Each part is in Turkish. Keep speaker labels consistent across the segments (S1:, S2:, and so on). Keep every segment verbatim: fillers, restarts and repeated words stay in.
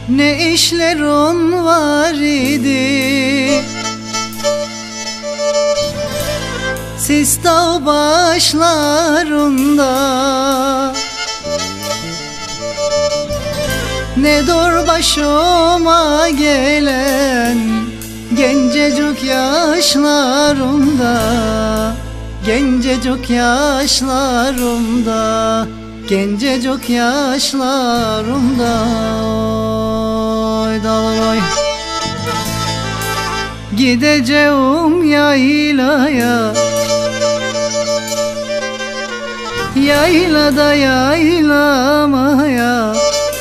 S1: Ne işlerin var idi Sis dağ başlarında, ne dur başıma gelen gencecik yaşlarımda, gencecik yaşlarımda, gencecik yaşlarımda. Oy dağlar oy. Gideceğim yaylaya, yaylada yaylamaya.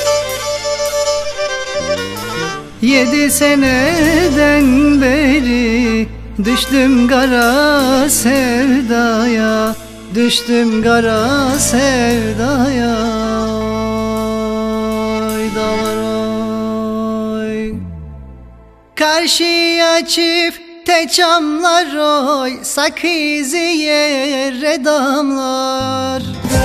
S1: Yedi seneden beri düştüm kara sevdaya, düştüm kara sevdaya. Oy dağlar oy. Karşıya çifte çamlar oy, sakızı yere damlar.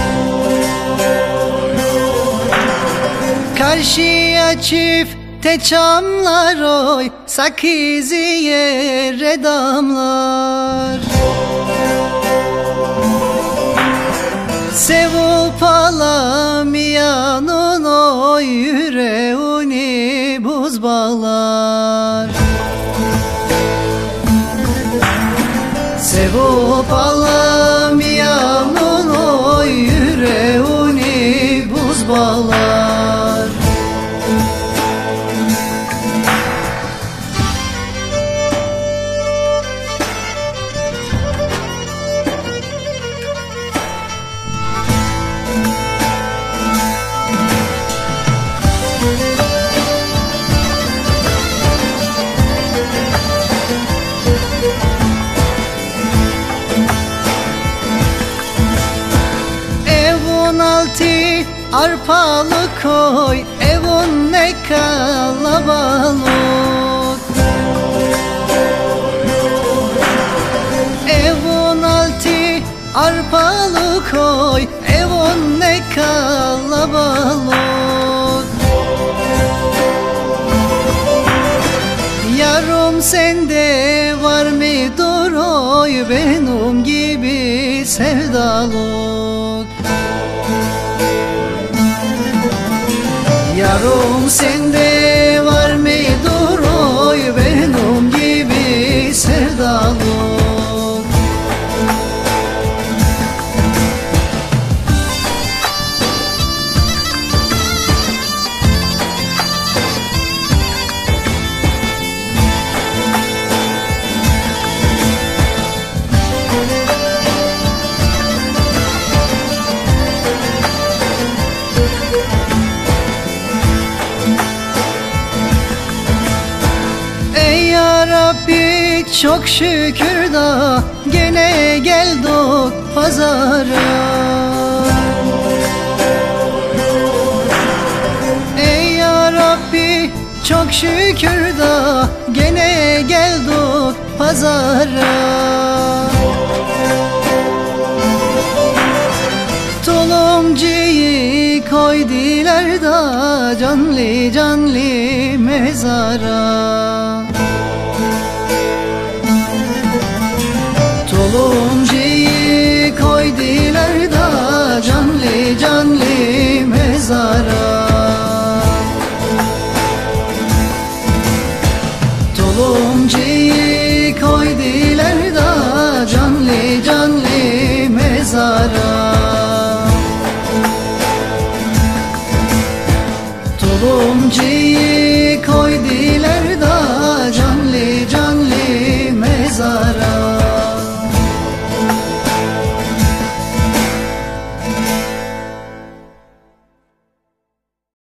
S1: Karşıya çifte çamlar oy, sakızı yere damlar. Sevup alamayanın oy yüreğini buz bağlar. Sevup alamayanın oy yüreğini buz bağlar. Arpalık oy, evun ne kalabalık. Evun altı arpalık oy, evun ne kalabalık. Yarım sende var mıdır oy, benim gibi sevdalık. Yarım sende var mıdır oy, benim gibi sevdalık. Rabbi çok şükür da gene geldik pazara. Ey ya Rabbi çok şükür da gene geldik pazara. Tulumcuyu koydular da canlı canlı mezara. Tulumcuyu koydular da canlı canlı mezara. Tulumcuyu koydular da canlı canlı mezara. Tulumcuyu